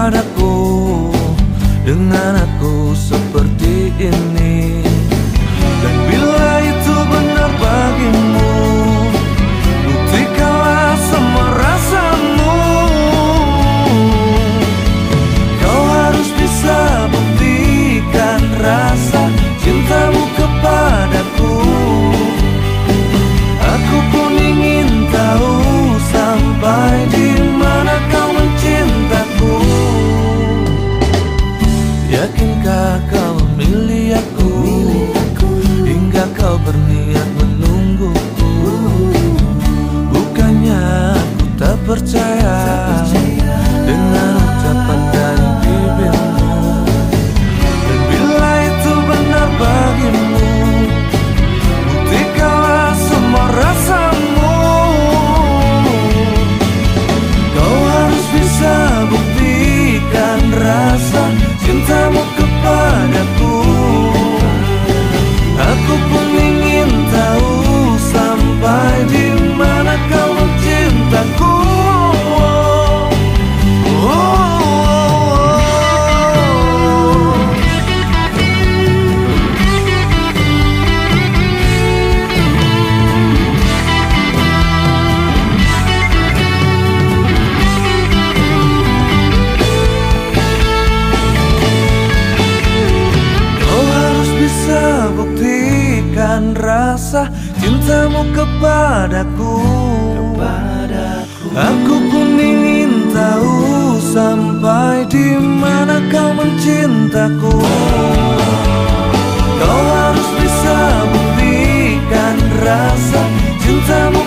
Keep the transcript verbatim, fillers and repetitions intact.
kepadaku dengan aku seperti ini. Dan bila itu benar bagimu, buktikanlah semua rasamu. Kau harus bisa buktikan rasa cintamu kepadaku. Aku pun ingin tahu sampai di mana kau mencintaku. Yakinkah kau memilih aku, hingga kau berniat menungguku? Bukannya aku tak percaya dengan ucapan dari bibirmu. Dan bila itu benar bagimu, buktikanlah semua rasamu. Kau harus bisa buktikan rasa cintamu kepadaku. Aku pun ingin tahu sampai di mana kau mencintaku. Oh, oh, oh. Kau harus bisa buktikan rasa cintamu kepadaku. Aku pun ingin tahu sampai di mana kau mencintaku. Kau harus bisa buktikan rasa cintamu